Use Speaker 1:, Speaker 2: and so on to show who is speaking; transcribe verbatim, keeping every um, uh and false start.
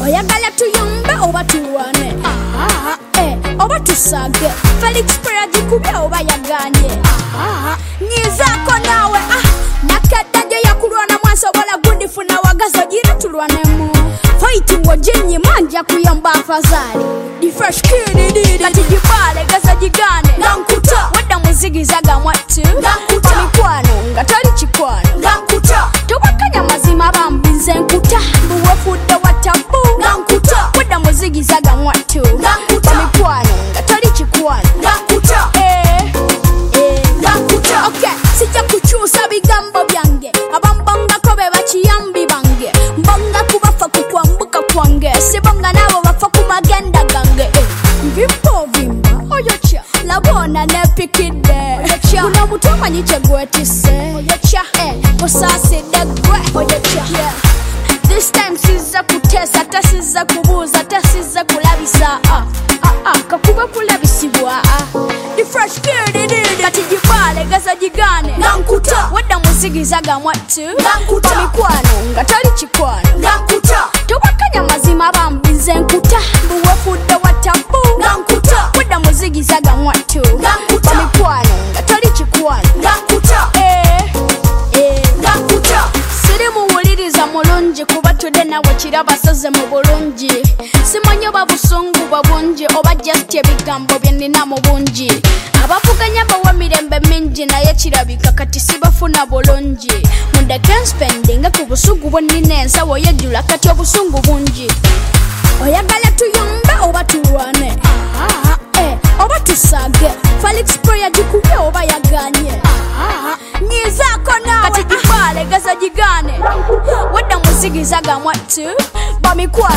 Speaker 1: oyagala tuyombe oba tulwane eh oba tusage Felix Prayer jikubye oba yaganye nyizako nawe ah nakadde yakulwana mwansobola gundifuna wagazo gira tulwanemu fighting wajenye manja kuyamba afazali the fresh kid did kati jibale gaza jigane ngankuta wada muzigizaga mwatu ngankuta mikwano ngatali chikwano ngankuta tubakanya mazima bambinze nkuta buwefudde watabu ngankuta wada muzigizaga mwatu ngankuta mikwano ngatali chikwano ngankuta eh eh ngankuta okay sijja kuchusa bigambo byange abambanga kobe bakiyambi bange mbanga kubafa kukwambuka kwange sibonga nabo bafa kumagenda gange vimbo vimba oyocha labona nepikide oyocha kuna mutoma nyiche gwetise oyocha eh osase degwe oyocha yeah this time siza kutesa tasiza kubuza tasiza kulabisa ah ah ah kakuba kulabisibwa ah the fresh kid did kati jibale gaza jigane ngankuta wada muzigizaga mwatu ngankuta mikwano ngatali chikwano ngankuta tubakanya mazima bambinze nkuta buwefudde watabu ngankuta wada muzigizaga mwatu ngankuta mikwano ngatali chikwano ngankuta eh eh ngankuta siri muwuliriza mulungi kuba tudde nawe kirabasaze mu bulungi simanyi babusungu babungi oba just ebigambo byenina mu bungi abavuganya bawa mirembe mingi naye kirabika kati sibafuna bulungi mundeke spendinga ku busugu bwennina ensawo yejjula kati obusungu bungi oyagala tuyombe oba tulwane eh oba tusage Felix Prayer jikubye oba yaganye nyizako nawe kati jibale gaza jigane wada muzigizaga mwatu bamikwa